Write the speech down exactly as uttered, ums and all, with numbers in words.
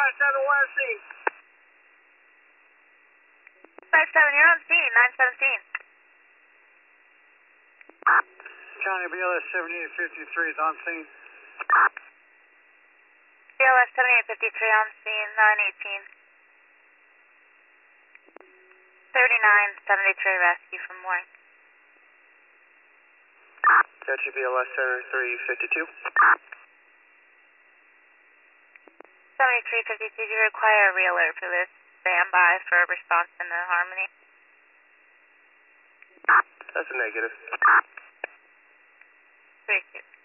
five seven, we're on scene. five seven, you're on scene, nine seventeen. County B L S seventy-eight fifty-three is on scene. B L S seventy-eight fifty-three on scene, nine eighteen. thirty-nine seventy-three rescue from Warren. Got you, B L S seventy-three fifty-two. seventy-three fifty-two, do you require a re-alert for this? Stand by for a response into Harmony. That's a negative. Three two.